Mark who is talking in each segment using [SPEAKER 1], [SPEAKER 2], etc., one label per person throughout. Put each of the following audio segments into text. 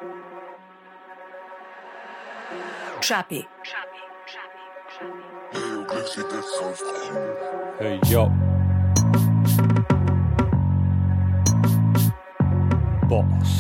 [SPEAKER 1] Trappy.
[SPEAKER 2] Hey yo. Boss.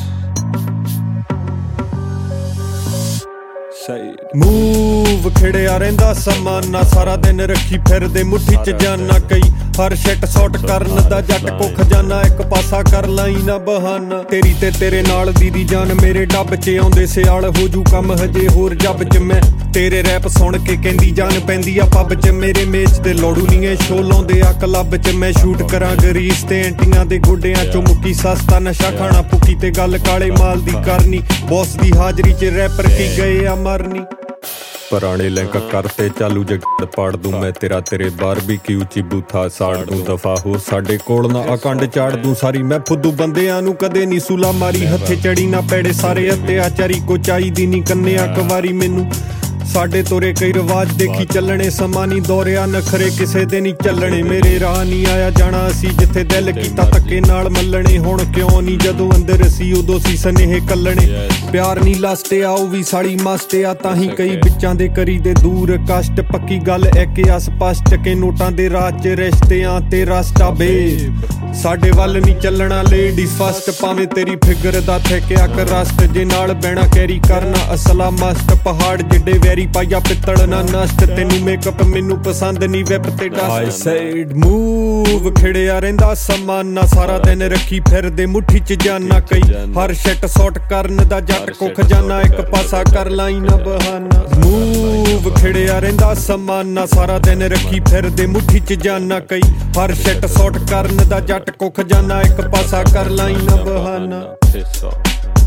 [SPEAKER 3] Move ਖਿੜਿਆ ਰਹਿੰਦਾ ਸਮਾਂ ਨਾ ਸਾਰਾ ਦਿਨ ਰੱਖੀ ਫਿਰਦੇ ਮੁੱਠੀ ਚ ਜਾਨਾ ਕਈ ਹਰ ਸ਼ਿਟ ਸ਼ਾਟ ਕਰਨ ਦਾ ਜੱਟ ਕੋ ਖਜ਼ਾਨਾ ਇੱਕ ਪਾਸਾ ਕਰ ਲਾਈ ਨਾ ਬਹਾਨਾ ਤੇਰੀ ਤੇ ਤੇਰੇ ਨਾਲ ਦੀ ਜਾਨ ਮੇਰੇ ਡੱਬ ਚ ਆਉਂਦੇ ਸਿਆਲ ਹੋ ਜੂ ਕੰਮ ਹਜੇ ਹੋਰ ਜੱਬ ਚ ਮੈਂ ਤੇਰੇ ਰੈਪ ਸੁਣ ਕੇ ਕਹਿੰਦੀ ਜਾਨ ਪੈਂਦੀ ਆ ਪੱਬ ਚ ਮੇਰੇ ਮੇਚ ਤੇ ਲੋੜੂ ਨੀ ਐ ਸ਼ੋ ਲਾਉਂਦੇ ਆ ਕਲੱਬ ਚ ਮੈਂ ਸ਼ੂਟ ਕਰਾਂ ਗਰੀਸ ਤੇ ਐਂਟੀਆਂ ਦੇ ਗੋਡਿਆਂ ਚੋਂ ਮੁੱਕੀ ਸਸਤਾ ਨਸ਼ਾ ਖਾਣਾ ਪੁੱਕੀ ਤੇ ਗੱਲ ਕਾਲੇ ਮਾਲ ਦੀ ਕਰਨੀ ਬੌਸ ਦੀ ਹਾਜ਼ਰੀ ਚ ਰੈਪਰ ਕੀ ਗਏ ਆ ਮਰਨੀ ਪੁਰਾਣੇ ਲਿੰਕ ਕਰਤੇ ਚਾਲੂ ਜਗੜ ਪਾੜ ਦੂੰ ਮੈਂ ਤੇਰੇ ਬਾਰਬੀਕਿਊ ਚ ਬੂਥਾ ਸਾੜ ਦੂੰ ਦਫਾ ਹੋ ਸਾਡੇ ਕੋਲ ਨਾ ਅਕੰਡ ਚਾੜ ਦੂੰ ਸਾਰੀ ਮੈਂ ਫੁੱਦੂ ਬੰਦਿਆਂ ਨੂੰ ਕਦੇ ਨੀ ਸੁਲਾ ਮਾਰੀ ਹੱਥੇ ਚੜੀ ਨਾ ਪੈੜੇ ਸਾਰੇ ਅਤਿਆਚਾਰੀ ਕੋ ਚਾਹੀਦੀ ਨੀ ਕੰਨਿਆ ਕਵਾਰੀ ਮੈਨੂੰ ਸਾਡੇ ਤੋਰੇ ਕਈ ਰਿਵਾਜ ਦੇਖੀ ਚੱਲਣੇ ਸਮਾਂ ਨੀ ਦੌਰਿਆ ਨਖਰੇ ਕਿਸੇ ਦੇ ਨੀ ਚੱਲਣੇ ਮੇਰੇ ਰਾਹ ਨੀ ਆਇਆ ਜਾਣਾ ਅਸੀਂ ਜਿੱਥੇ ਦਿਲ ਕੀਤਾ ਧੱਕੇ ਨਾਲ ਮੱਲਣੇ ਹੁਣ ਕਿਉਂ ਨੀ ਜਦੋਂ ਅੰਦਰ ਸੀ ਉਦੋਂ ਸੀ ਸਨੇਹ ਕੱਲਣੇ ਪਿਆਰ ਨੀ ਲਾਸਟਿਆ ਉਹ ਵੀ ਸਾਲੀ ਮਸਤਿਆ ਤਾਂ ਹੀ ਕਈ ਵਿੱਚਾਂ ਦੇ ਕਰੀ ਦੇ ਦੂਰ ਕਸ਼ਟ ਪੱਕੀ ਗੱਲ ਇੱਕ ਆ ਸਪਸ਼ਟ ਕੇ ਨੋਟਾਂ ਦੇ ਰਾਜ ਚ ਰਿਸ਼ਤਿਆਂ ਤੇ ਰਸਤਾ ਬੇ ਸਾਡੇ ਵੱਲ ਨੀ ਚੱਲਣਾ ਲੇਡੀਜ਼ ਫਸਟ ਭਾਵੇਂ ਤੇਰੀ ਫਿਗਰ ਦਾ ਠੇਕਿਆ ਕਰ ਰਸਤ ਜੇ ਨਾਲ ਬਹਿਣਾ ਕੈਰੀ ਕਰਨਾ ਅਸਲਾ ਮਸਤ ਪਹਾੜ ਜਿੱਡੇ ਵੈਰੀ ਪਾਇਆ ਪਿੱਤਲ ਨਾ ਨਸ਼ਟ ਤੈਨੂੰ ਮੇਕਅਪ ਮੈਨੂੰ ਪਸੰਦ ਨੀ ਵੈਬ ਤੇ ਡਸਟ ਆਈ ਸੈਡ ਮੂਵ ਖਿੜਿਆ ਰਹਿੰਦਾ ਸਮਾਂ ਨਾ ਸਾਰਾ ਦਿਨ ਰੱਖੀ ਫਿਰਦੇ ਮੁੱਠੀ ਚ ਜਾਨਾ ਕਈ ਹਰ ਸ਼ਿਟ ਸ਼ਾਟ ਕਰਨ ਦਾ ਜੱਟ ਕੋ ਖਜ਼ਾਨਾ ਇੱਕ ਪਾਸਾ ਕਰ ਲਾਈ ਨਾ ਬਹਾਨਾ ਮੂਵ ਖਿੜਿਆ ਰਹਿੰਦਾ ਸਮਾਂ ਨਾ ਸਾਰਾ ਦਿਨ ਰੱਖੀ ਫਿਰਦੇ ਮੁੱਠੀ ਚ ਜਾਨਾ ਕਈ ਹਰ ਸ਼ਿਟ ਸ਼ਾਟ ਕਰਨ ਦਾ ਜੱਟ ਕੋ ਖਜ਼ਾਨਾ ਇੱਕ ਪਾਸਾ ਕਰ ਲਾਈ ਨਾ ਬਹਾਨਾ